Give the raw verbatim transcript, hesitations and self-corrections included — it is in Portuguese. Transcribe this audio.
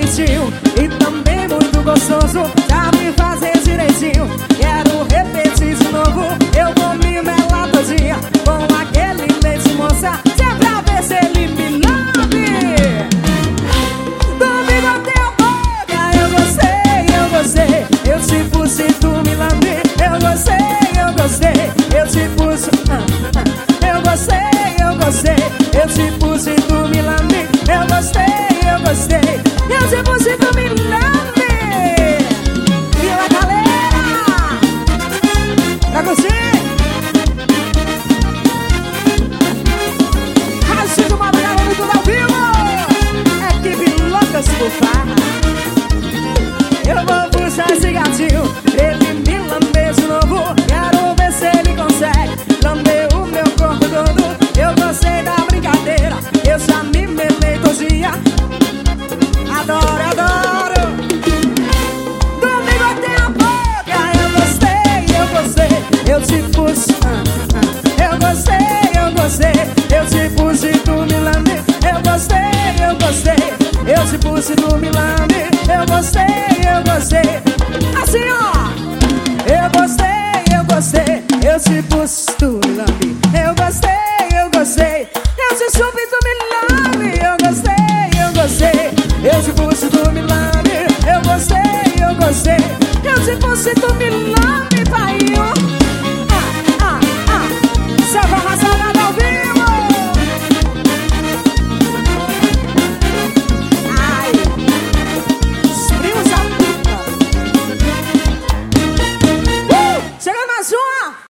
jeitinho e também muito gostoso. Sabe fazer direitinho, quero repetir de novo. Eu vou me melar todinha com aquele leite moça, se é pra ver se ele me lambe. Domingo até a boca, eu gostei, eu gostei. Eu te pus e tu me lambe. Eu gostei, eu gostei. Eu te pus, ah, ah. Eu gostei, eu gostei. Eu te pus e tu me lambe. Eu gostei, eu gostei. Eu te pus e tu me lambe. E a galera, pra curtir. Rádio Madrugada no tudo ao vivo. Equipe Loucas por Farra. Eu vou puxar esse gatinho pra ele me lamber de novo. Quero ver se ele consegue lamber o meu corpo todo. Eu gostei da brincadeira, eu já me melei todinha. Adoro, adoro. Domingo até a boca, eu gostei, eu gostei. Eu te pus, ah, ah. Eu gostei, eu gostei. Eu te pus e tu me lambe. Eu gostei, eu gostei. Eu te pus e tu me lambe. Eu gostei, eu gostei. Assim ó. Eu gostei, eu gostei. Eu te pus, tu me lambe. Eu gostei, eu gostei. Eu te chupo e tu me lambe. Eu gostei, eu gostei. Eu te pus e tu me lambe. Eu gostei, eu gostei. Eu te pus e tu me lambe, pai. Ah, ah, ah. Salva a raçada ao vivo. Ai, esprima essa puta. Uh, chega mais uma.